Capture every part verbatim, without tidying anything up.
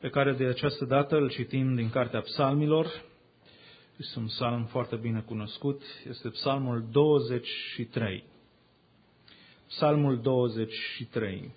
pe care de această dată îl citim din Cartea Psalmilor. Este un psalm foarte bine cunoscut, este psalmul douăzeci și trei. Psalmul douăzeci și trei.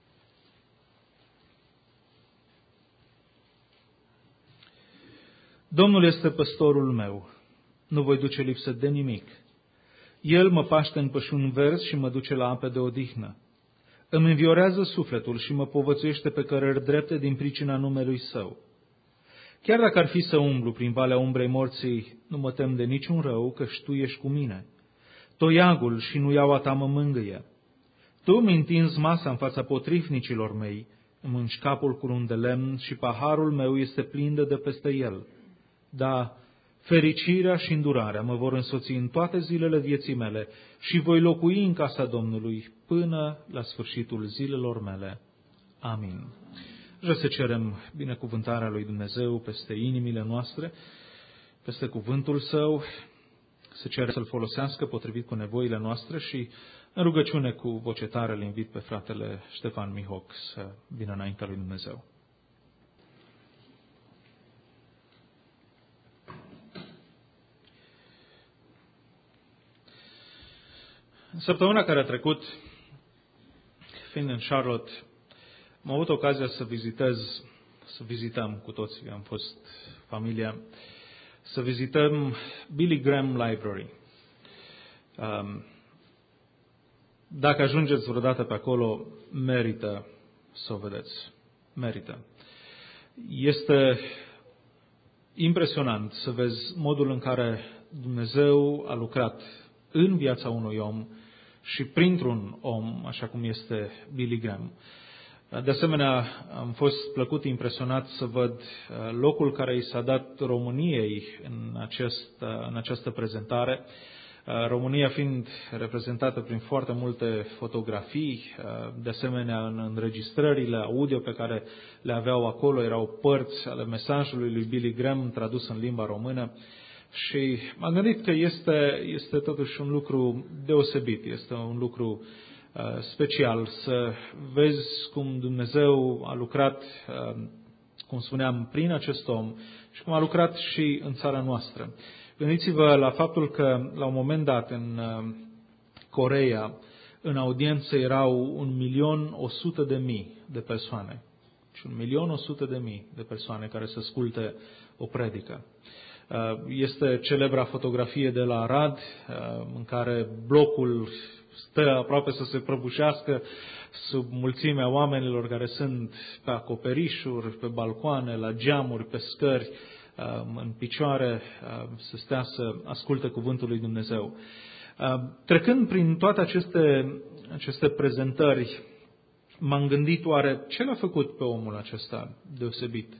Domnul este păstorul meu, nu voi duce lipsă de nimic. El mă paște în pășuni verzi și mă duce la ape de odihnă. Îmi înviorează sufletul și mă povățuiește pe cărări drepte din pricina numelui Său. Chiar dacă ar fi să umblu prin valea umbrei morții, nu mă tem de niciun rău, căci Tu ești cu mine. Toiagul și nuiaua Ta mă mângâie. Tu mi întinzi masa în fața potrivnicilor mei, îmi ungi capul cu un de lemn și paharul meu este plin de peste el. Da, fericirea și îndurarea mă vor însoți în toate zilele vieții mele și voi locui în casa Domnului până la sfârșitul zilelor mele. Amin. Vreau să cerem binecuvântarea lui Dumnezeu peste inimile noastre, peste cuvântul Său, să cerem să-L folosească potrivit cu nevoile noastre și în rugăciune cu voce tare îl invit pe fratele Ștefan Mihoc să vină înaintea lui Dumnezeu. În săptămâna care a trecut, fiind în Charlotte, am avut ocazia să vizitez, să vizităm cu toții, am fost familia, să vizităm Billy Graham Library. Dacă ajungeți vreodată pe acolo, merită să o vedeți. Merită. Este impresionant să vezi modul în care Dumnezeu a lucrat în viața unui om și printr-un om, așa cum este Billy Graham. De asemenea, am fost plăcut impresionat să văd locul care i s-a dat României în, acest, în această prezentare, România fiind reprezentată prin foarte multe fotografii, de asemenea în înregistrările audio pe care le aveau acolo, erau părți ale mesajului lui Billy Graham tradus în limba română. Și m-am gândit că este, este totuși un lucru deosebit, este un lucru uh, special să vezi cum Dumnezeu a lucrat, uh, cum spuneam, prin acest om și cum a lucrat și în țara noastră. Gândiți-vă la faptul că la un moment dat în uh, Coreea, în audiență erau un milion o sută de mii de persoane. Și un milion o sută de mii de persoane care să asculte o predică. Este celebra fotografie de la Arad, în care blocul stă aproape să se prăbușească sub mulțimea oamenilor care sunt pe acoperișuri, pe balcoane, la geamuri, pe scări, în picioare, să stea să asculte cuvântul lui Dumnezeu. Trecând prin toate aceste, aceste prezentări, m-am gândit oare ce l-a făcut pe omul acesta deosebit?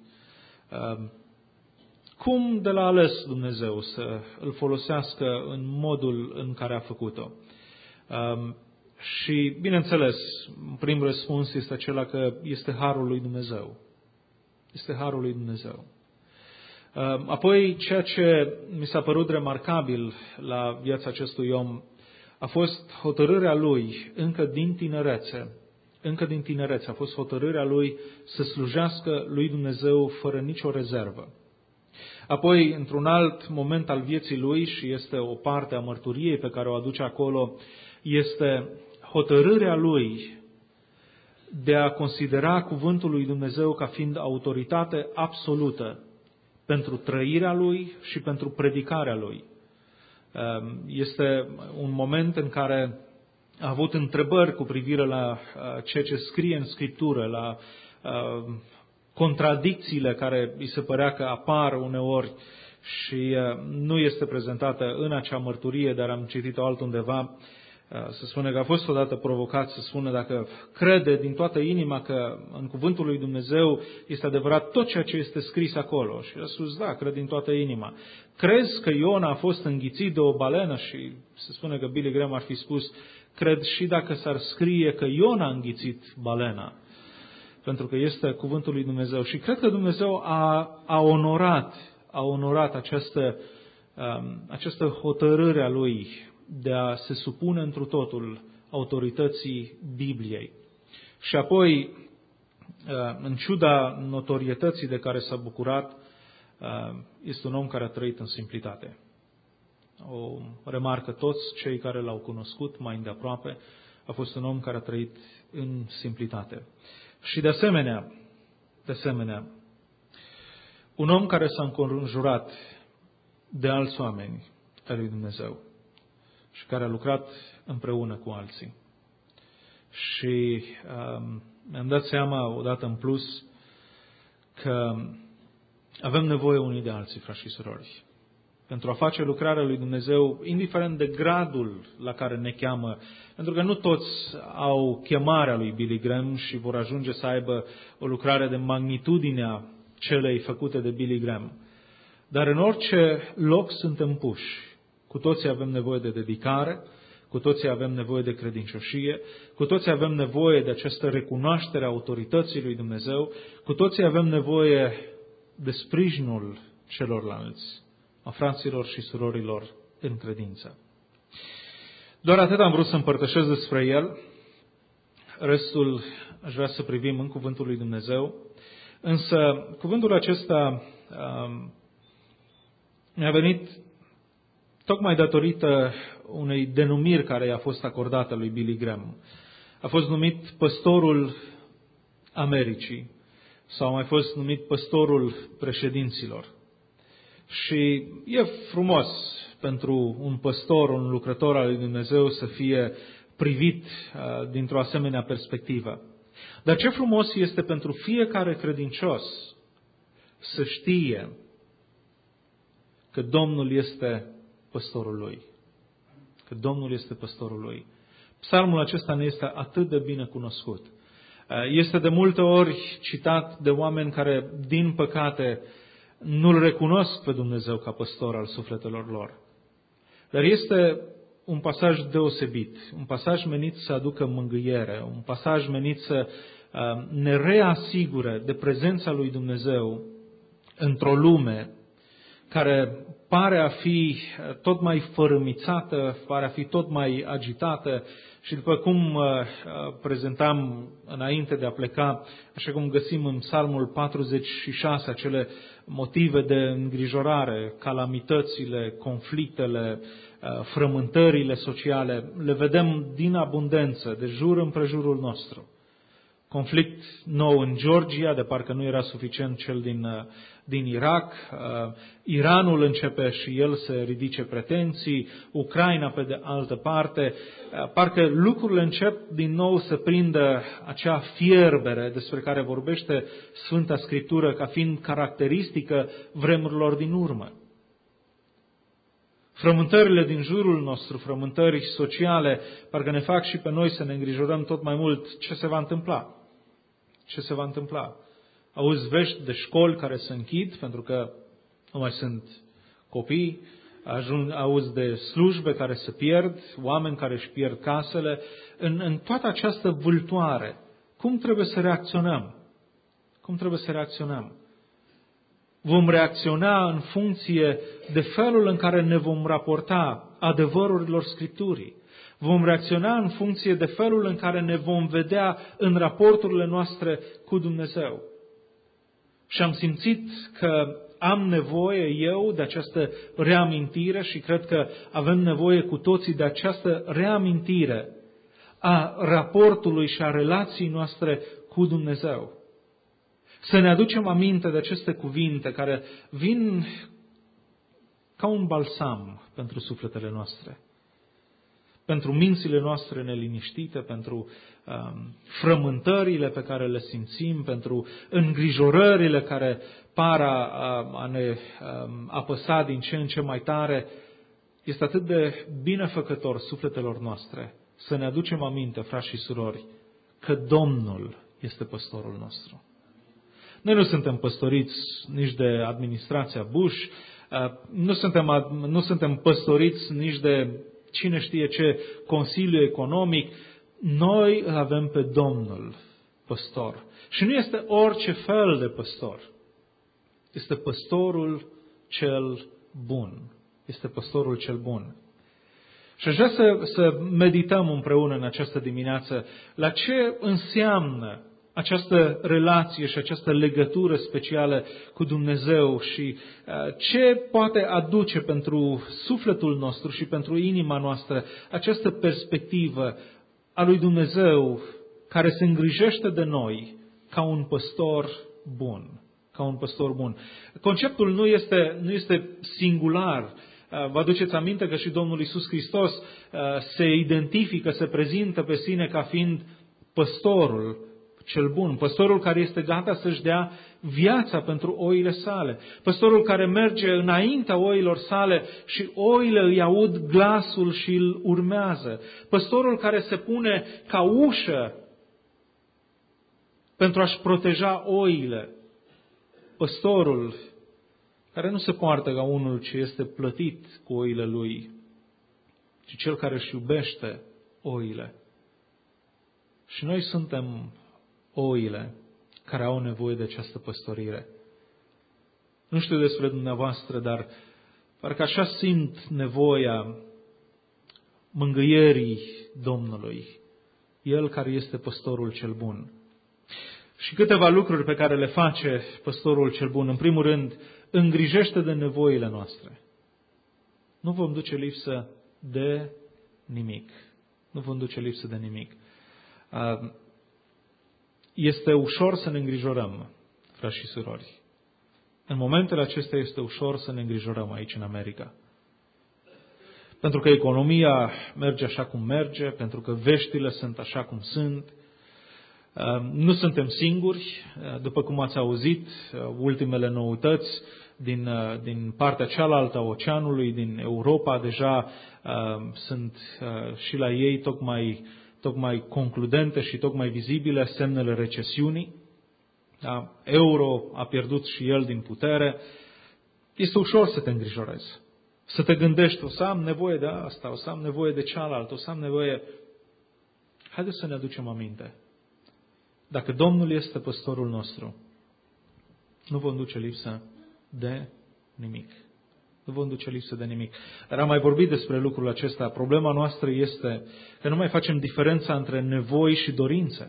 Cum de l-a ales Dumnezeu să îl folosească în modul în care a făcut-o? Um, și, bineînțeles, primul răspuns este acela că este harul lui Dumnezeu. Este harul lui Dumnezeu. Um, apoi, ceea ce mi s-a părut remarcabil la viața acestui om a fost hotărârea lui încă din tinerețe. Încă din tinerețe a fost hotărârea lui să slujească lui Dumnezeu fără nicio rezervă. Apoi, într-un alt moment al vieții lui, și este o parte a mărturiei pe care o aduce acolo, este hotărârea lui de a considera cuvântul lui Dumnezeu ca fiind autoritate absolută pentru trăirea lui și pentru predicarea lui. Este un moment în care a avut întrebări cu privire la ceea ce scrie în Scriptură, la contradicțiile care îi se părea că apar uneori și nu este prezentată în acea mărturie, dar am citit-o altundeva. Se spune că a fost odată provocat să spună dacă crede din toată inima că în cuvântul lui Dumnezeu este adevărat tot ceea ce este scris acolo. Și a spus, da, cred din toată inima. Crezi că Iona a fost înghițit de o balenă? Și se spune că Billy Graham ar fi spus, cred și dacă s-ar scrie că Iona a înghițit balena. Pentru că este cuvântul lui Dumnezeu. Și cred că Dumnezeu a, a onorat, a onorat această, um, această hotărâre a lui de a se supune întru totul autorității Bibliei. Și apoi, în ciuda notorietății de care s-a bucurat, este un om care a trăit în simplitate. O remarcă toți cei care l-au cunoscut mai îndeaproape, a fost un om care a trăit în simplitate. Și de asemenea, de asemenea, un om care s-a înconjurat de alți oameni ai lui Dumnezeu și care a lucrat împreună cu alții. Și um, mi-am dat seama odată în plus că avem nevoie unii de alții, frați și surori, pentru a face lucrarea lui Dumnezeu, indiferent de gradul la care ne cheamă, pentru că nu toți au chemarea lui Billy Graham și vor ajunge să aibă o lucrare de magnitudinea celei făcute de Billy Graham. Dar în orice loc suntem puși. Cu toții avem nevoie de dedicare, cu toții avem nevoie de credincioșie, cu toții avem nevoie de această recunoaștere a autorității lui Dumnezeu, cu toții avem nevoie de sprijinul celorlalți, a fraților și surorilor în credință. Doar atât am vrut să împărtășesc despre el, restul aș vrea să privim în cuvântul lui Dumnezeu, însă cuvântul acesta um, mi-a venit tocmai datorită unei denumiri care i-a fost acordată lui Billy Graham. A fost numit păstorul Americii sau a mai fost numit păstorul președinților. Și e frumos pentru un păstor, un lucrător al lui Dumnezeu să fie privit uh, dintr-o asemenea perspectivă. Dar ce frumos este pentru fiecare credincios să știe că Domnul este păstorul lui. Că Domnul este păstorul lui. Psalmul acesta ne este atât de bine cunoscut. Este de multe ori citat de oameni care, din păcate, nu-L recunosc pe Dumnezeu ca păstor al sufletelor lor. Dar este un pasaj deosebit, un pasaj menit să aducă mângâiere, un pasaj menit să ne reasigure de prezența lui Dumnezeu într-o lume care pare a fi tot mai fărâmițată, pare a fi tot mai agitată și după cum prezentam înainte de a pleca, așa cum găsim în Psalmul patruzeci și șase acele motive de îngrijorare, calamitățile, conflictele, frământările sociale, le vedem din abundență, de jur împrejurul nostru. Conflict nou în Georgia, de parcă nu era suficient cel din, din Irak. Iranul începe și el să ridice pretenții, Ucraina pe de altă parte. Parcă lucrurile încep din nou să prindă acea fierbere despre care vorbește Sfânta Scriptură ca fiind caracteristică vremurilor din urmă. Frământările din jurul nostru, frământări sociale, parcă ne fac și pe noi să ne îngrijorăm tot mai mult ce se va întâmpla. Ce se va întâmpla? Auzi vești de școli care se închid pentru că nu mai sunt copii, ajung, auzi de slujbe care se pierd, oameni care își pierd casele. În, în toată această vâltoare, cum trebuie să reacționăm? Cum trebuie să reacționăm? Vom reacționa în funcție de felul în care ne vom raporta adevărurilor Scripturii. Vom reacționa în funcție de felul în care ne vom vedea în raporturile noastre cu Dumnezeu. Și am simțit că am nevoie eu de această reamintire și cred că avem nevoie cu toții de această reamintire a raportului și a relației noastre cu Dumnezeu. Să ne aducem aminte de aceste cuvinte care vin ca un balsam pentru sufletele noastre, pentru mințile noastre neliniștite, pentru um, frământările pe care le simțim, pentru îngrijorările care par a, a ne um, apăsa din ce în ce mai tare. Este atât de binefăcător sufletelor noastre să ne aducem aminte, frați și surori, că Domnul este păstorul nostru. Noi nu suntem păstoriți nici de administrația Bush, nu suntem, nu suntem păstoriți nici de cine știe ce Consiliu Economic. Noi îl avem pe Domnul păstor. Și nu este orice fel de păstor. Este păstorul cel bun. Este păstorul cel bun. Și aș vrea să, să medităm împreună în această dimineață la ce înseamnă această relație și această legătură specială cu Dumnezeu și ce poate aduce pentru sufletul nostru și pentru inima noastră această perspectivă a lui Dumnezeu care se îngrijește de noi ca un păstor bun. Ca un păstor bun. Conceptul nu este, nu este singular. Vă aduceți aminte că și Domnul Iisus Hristos se identifică, se prezintă pe sine ca fiind păstorul cel bun, păstorul care este gata să-și dea viața pentru oile sale, păstorul care merge înaintea oilor sale și oile îi aud glasul și îl urmează, păstorul care se pune ca ușă pentru a-și proteja oile, păstorul care nu se poartă ca unul ce este plătit cu oile lui, ci cel care își iubește oile. Și noi suntem oile care au nevoie de această păstorire. Nu știu despre dumneavoastră, dar parcă așa simt nevoia mângâierii Domnului, El care este păstorul cel bun. Și câteva lucruri pe care le face păstorul cel bun. În primul rând, îngrijește de nevoile noastre. Nu vom duce lipsă de nimic. Nu vom duce lipsă de nimic. Este ușor să ne îngrijorăm, frați și surori. În momentele acestea este ușor să ne îngrijorăm aici în America. Pentru că economia merge așa cum merge, pentru că veștile sunt așa cum sunt. Nu suntem singuri, după cum ați auzit, ultimele noutăți din, din partea cealaltă a oceanului, din Europa, deja sunt și la ei tocmai, tocmai concludente și tocmai vizibile semnele recesiunii. Da? Euro a pierdut și el din putere. Este ușor să te îngrijorezi, să te gândești, o să am nevoie de asta, o să am nevoie de cealaltă, o să am nevoie... Haideți să ne aducem aminte. Dacă Domnul este păstorul nostru, nu vom duce lipsă de nimic. Nu vom duce lipsă de nimic. Dar am mai vorbit despre lucrul acesta. Problema noastră este că nu mai facem diferența între nevoi și dorințe.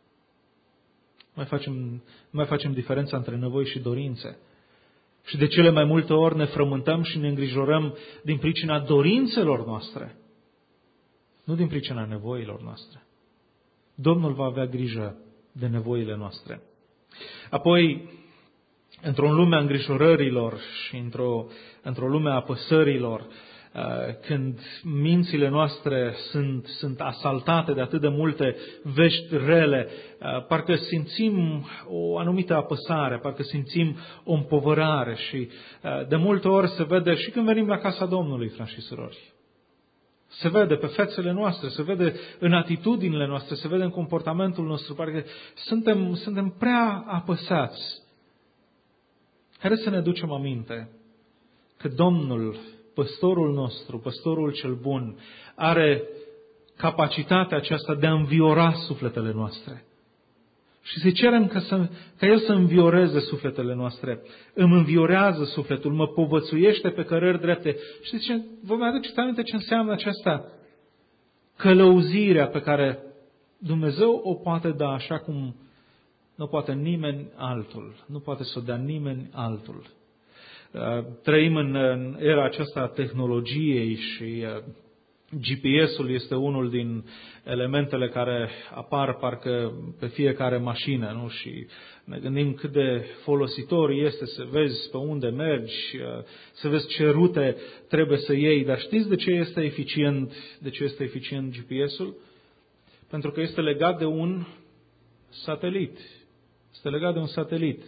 Nu mai facem, nu mai facem diferența între nevoi și dorințe. Și de cele mai multe ori ne frământăm și ne îngrijorăm din pricina dorințelor noastre, nu din pricina nevoilor noastre. Domnul va avea grijă de nevoile noastre. Apoi, într-o lume a îngrijorărilor și într-o, într-o lume a apăsărilor, când mințile noastre sunt, sunt asaltate de atât de multe vești rele, parcă simțim o anumită apăsare, parcă simțim o împovărare și de multe ori se vede și când venim la casa Domnului, frați și surori. Se vede pe fețele noastre, se vede în atitudinile noastre, se vede în comportamentul nostru, parcă suntem, suntem prea apăsați. Haideți să ne ducem aminte că Domnul, păstorul nostru, păstorul cel bun, are capacitatea aceasta de a înviora sufletele noastre. Și să cerem ca, să, ca El să învioreze sufletele noastre. Îmi înviorează sufletul, mă povățuiește pe cărări drepte. Știți ce? Vă mai aduceți aminte ce înseamnă aceasta? Călăuzirea pe care Dumnezeu o poate da așa cum nu poate nimeni altul. Nu poate să o dea nimeni altul. Trăim în era aceasta a tehnologiei și G P S-ul este unul din elementele care apar parcă pe fiecare mașină, nu? Și ne gândim cât de folositor este să vezi pe unde mergi, să vezi ce rute trebuie să iei. Dar știți de ce este eficient, de ce este eficient G P S-ul? Pentru că este legat de un satelit. Este legat de un satelit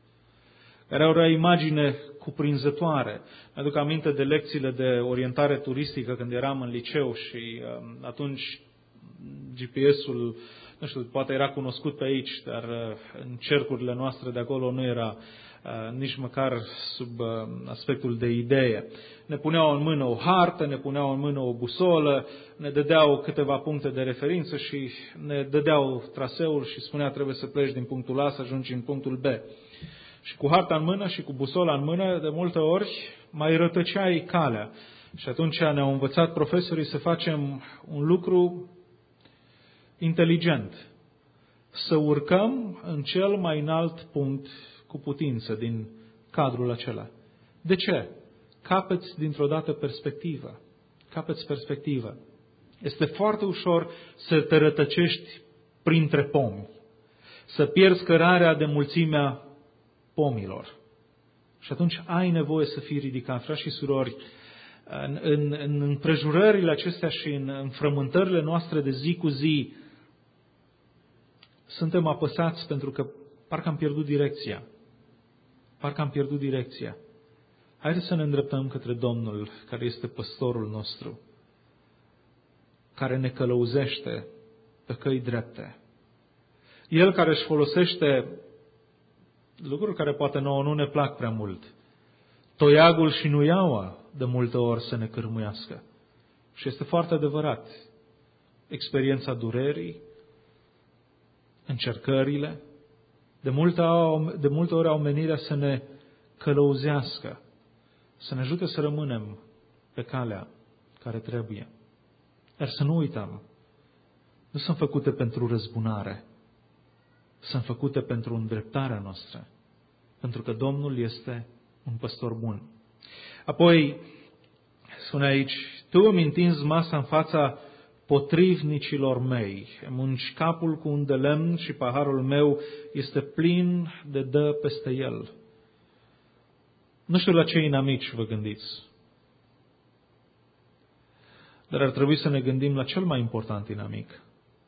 care are o imagine cuprinzătoare. Mi-aduc aminte de lecțiile de orientare turistică când eram în liceu și uh, atunci G P S-ul, nu știu, poate era cunoscut pe aici, dar uh, în cercurile noastre de acolo nu era uh, nici măcar sub uh, aspectul de idee. Ne puneau în mână o hartă, ne puneau în mână o busolă, ne dădeau câteva puncte de referință și ne dădeau traseul și spunea trebuie să pleci din punctul A să ajungi în punctul B. Și cu harta în mână și cu busola în mână, de multe ori mai rătăceai calea. Și atunci ne-au învățat profesorii să facem un lucru inteligent. să urcăm în cel mai înalt punct cu putință din cadrul acela. De ce? Capeți dintr-o dată perspectivă. Capeți perspectivă. Este foarte ușor să te rătăcești printre pomi, să pierzi cărarea de mulțimea pomilor. Și atunci ai nevoie să fii ridicat. Frați și surori, în, în, în împrejurările acestea și în, în frământările noastre de zi cu zi, suntem apăsați pentru că parcă am pierdut direcția. Parcă am pierdut direcția. Haideți să ne îndreptăm către Domnul, care este păstorul nostru, care ne călăuzește pe căi drepte. El care își folosește lucruri care poate nouă nu ne plac prea mult. Toiagul și nuiaua de multe ori să ne cârmuiască. Și este foarte adevărat. Experiența durerii, încercările, de multe, de multe ori au menirea să ne călăuzească, să ne ajute să rămânem pe calea care trebuie. Dar să nu uităm, nu sunt făcute pentru răzbunare, sunt făcute pentru îndreptarea noastră, pentru că Domnul este un păstor bun. Apoi, spune aici, tu îmi întinzi masa în fața potrivnicilor mei, îmi ungi capul cu un de lemn și paharul meu este plin de dă peste el. Nu știu la ce inamici vă gândiți, dar ar trebui să ne gândim la cel mai important inamic.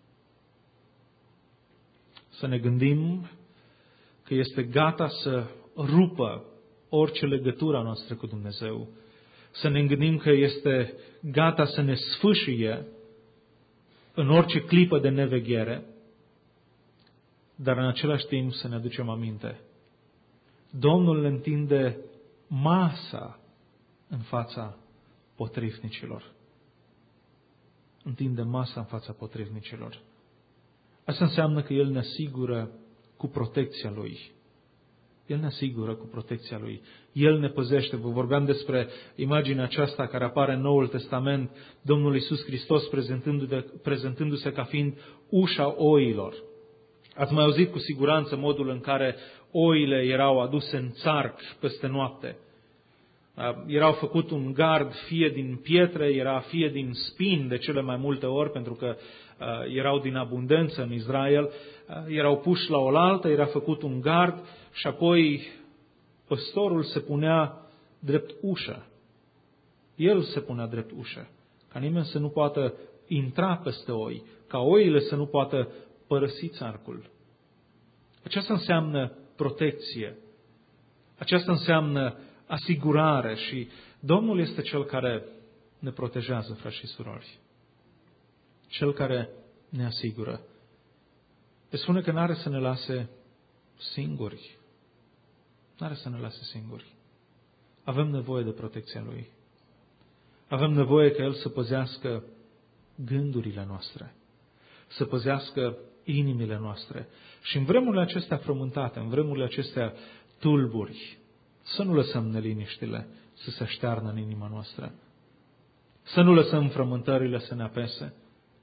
Să ne gândim că este gata să rupă orice legătură a noastră cu Dumnezeu. Să ne gândim că este gata să ne sfâșie în orice clipă de neveghere, dar în același timp să ne aducem aminte. Domnul ne întinde masa în fața potrivnicilor. Întinde masa în fața potrivnicilor. Asta înseamnă că El ne asigură cu protecția Lui. El ne asigură cu protecția Lui. El ne păzește. Vă vorbeam despre imaginea aceasta care apare în Noul Testament, Domnul Iisus Hristos prezentându-se, prezentându-se ca fiind ușa oilor. Ați mai auzit cu siguranță modul în care oile erau aduse în țarc peste noapte. Erau făcut un gard fie din pietre, era fie din spin de cele mai multe ori, pentru că erau din abundență în Israel. Erau puși la oaltă, era făcut un gard și apoi păstorul se punea drept ușă. El se punea drept ușă, ca nimeni să nu poată intra peste oi, ca oile să nu poată părăsi țarcul. Aceasta înseamnă protecție. Aceasta înseamnă asigurare și Domnul este Cel care ne protejează, frați și surori. Cel care ne asigură. Se spune că n-are să ne lase singuri. N-are să ne lase singuri. Avem nevoie de protecția Lui. Avem nevoie ca El să păzească gândurile noastre, să păzească inimile noastre. Și în vremurile acestea frământate, în vremurile acestea tulburi, să nu lăsăm neliniștile să se aștearnă în inima noastră. Să nu lăsăm frământările să ne apese,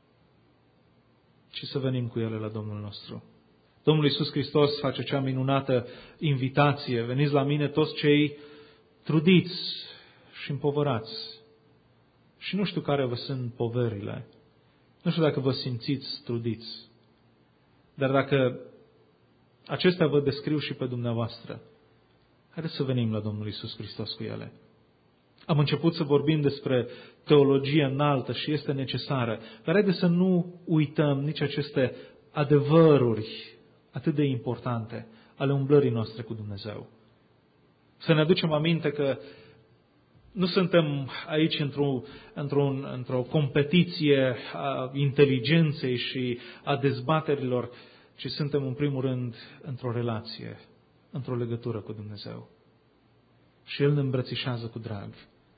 ci să venim cu ele la Domnul nostru. Domnul Iisus Hristos face cea minunată invitație. Veniți la mine toți cei trudiți și împovărați. Și nu știu care vă sunt poverile. Nu știu dacă vă simțiți trudiți. Dar dacă acestea vă descriu și pe dumneavoastră, haideți să venim la Domnul Iisus Hristos cu ele. Am început să vorbim despre teologie înaltă și este necesară, dar haideți să nu uităm nici aceste adevăruri atât de importante ale umblării noastre cu Dumnezeu. Să ne aducem aminte că nu suntem aici într-o, într-o, într-o competiție a inteligenței și a dezbaterilor, ci suntem în primul rând într-o relație, într-o legătură cu Dumnezeu. Și El ne îmbrățișează cu drag.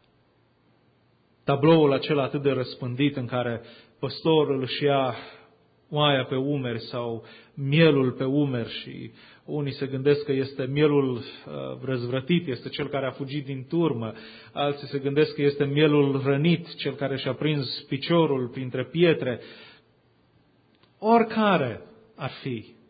Tabloul acela atât de răspândit în care păstorul își ia oaia pe umeri sau mielul pe umeri și unii se gândesc că este mielul uh, răzvrătit, este cel care a fugit din turmă, alții se gândesc că este mielul rănit, cel care și-a prins piciorul printre pietre. Oricare ar fi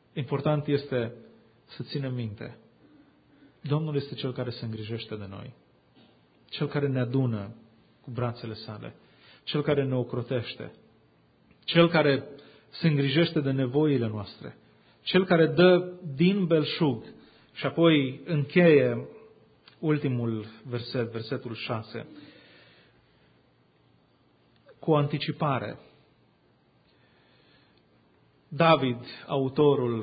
Important este să ținem minte. Domnul este Cel care se îngrijește de noi. Cel care ne adună cu brațele sale. Cel care ne ocrotește. Cel care se îngrijește de nevoile noastre. Cel care dă din belșug. Și apoi încheie ultimul verset, versetul șase, cu o anticipare. David, autorul,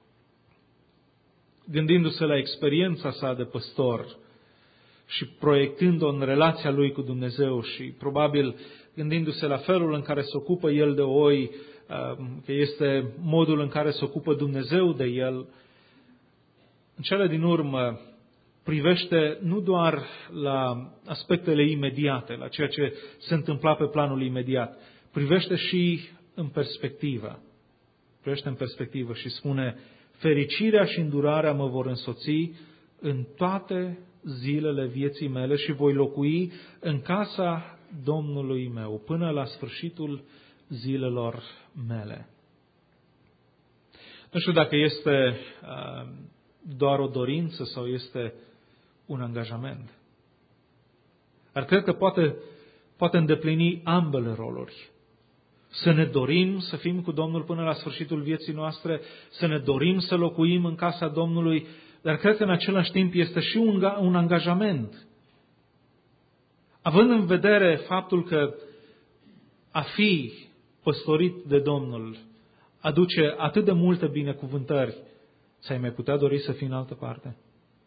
gândindu-se la experiența sa de păstor și proiectând-o în relația lui cu Dumnezeu și probabil gândindu-se la felul în care se ocupă el de oi, că este modul în care se ocupă Dumnezeu de el, în cele din urmă privește nu doar la aspectele imediate, la ceea ce se întâmpla pe planul imediat, privește și în perspectivă. Privește în perspectivă și spune: fericirea și îndurarea mă vor însoți în toate zilele vieții mele și voi locui în casa Domnului meu până la sfârșitul zilelor mele. Nu știu dacă este uh, doar o dorință sau este un angajament. Dar cred că poate, poate îndeplini ambele roluri. Să ne dorim să fim cu Domnul până la sfârșitul vieții noastre, să ne dorim să locuim în casa Domnului, dar cred că în același timp este și un, un angajament. Având în vedere faptul că a fi păstorit de Domnul aduce atât de multe binecuvântări, ți-ai mai putea dori să fii în altă parte?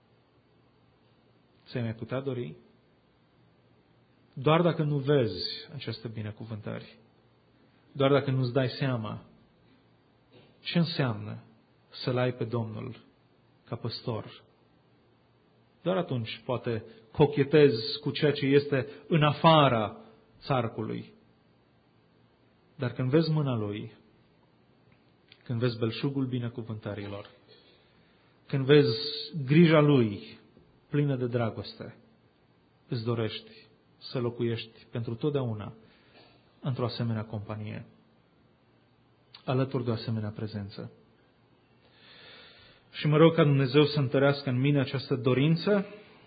Ți-ai mai putea dori? Doar dacă nu vezi aceste binecuvântări, doar dacă nu-ți dai seama ce înseamnă să-L ai pe Domnul ca păstor, doar atunci poate cochetezi cu ceea ce este în afara țarcului. Dar când vezi mâna Lui, când vezi belșugul binecuvântărilor, când vezi grija Lui plină de dragoste, îți dorești să locuiești pentru totdeauna într-o asemenea companie, alături de o asemenea prezență. Și mă rog ca Dumnezeu să întărească în mine această dorință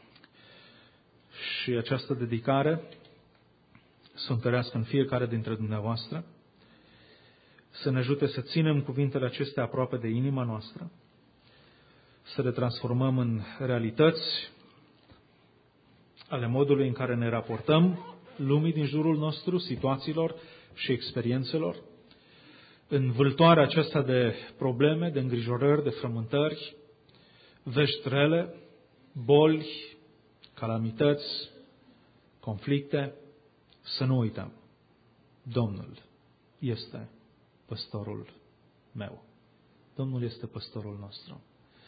și această dedicare, să întărească în fiecare dintre dumneavoastră, să ne ajute să ținem cuvintele acestea aproape de inima noastră, să le transformăm în realități ale modului în care ne raportăm lumii din jurul nostru, situațiilor și experiențelor, în vâltoarea aceasta de probleme, de îngrijorări, de frământări, vești rele, boli, calamități, conflicte, să nu uităm. Domnul este păstorul meu. Domnul este păstorul nostru.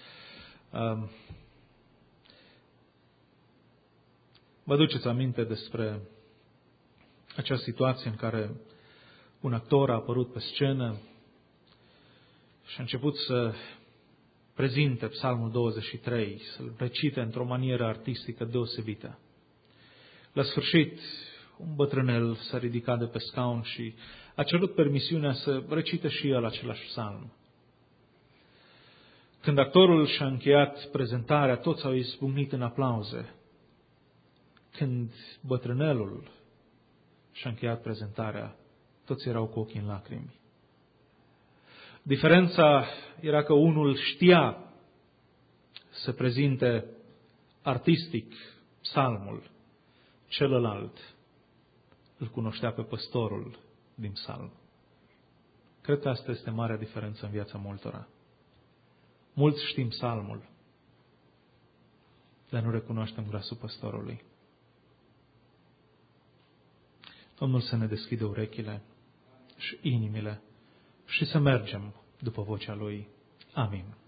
Vă aduceți aminte despre acea situație în care un actor a apărut pe scenă și a început să prezinte Psalmul douăzeci și trei, să-l recite într-o manieră artistică deosebită. La sfârșit, un bătrânel s-a ridicat de pe scaun și a cerut permisiunea să recite și el același psalm. Când actorul și-a încheiat prezentarea, toți au izbucnit în aplauze. Când bătrânelul și-a încheiat prezentarea, toți erau cu ochii în lacrimi. Diferența era că unul știa să prezinte artistic psalmul, celălalt îl cunoștea pe păstorul din psalm. Cred că asta este marea diferență în viața multora. Mulți știm psalmul, dar nu recunoaștem glasul păstorului. Domnul să ne deschidă urechile și inimile și să mergem după vocea Lui. Amin.